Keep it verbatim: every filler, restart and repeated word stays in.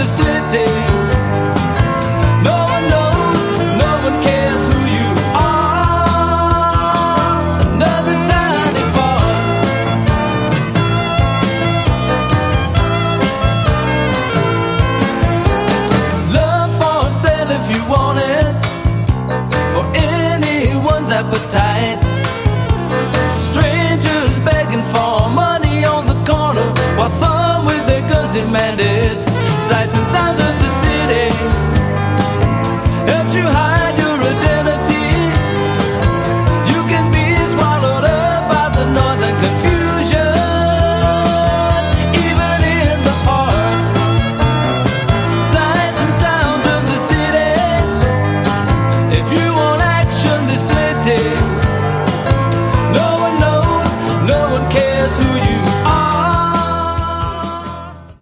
there's plenty. No one knows, no one cares who you are. Another tiny part. Love for sale if you want it, for anyone's appetite. Strangers begging for money on the corner, while some with their guns demand it. Sights and sounds of the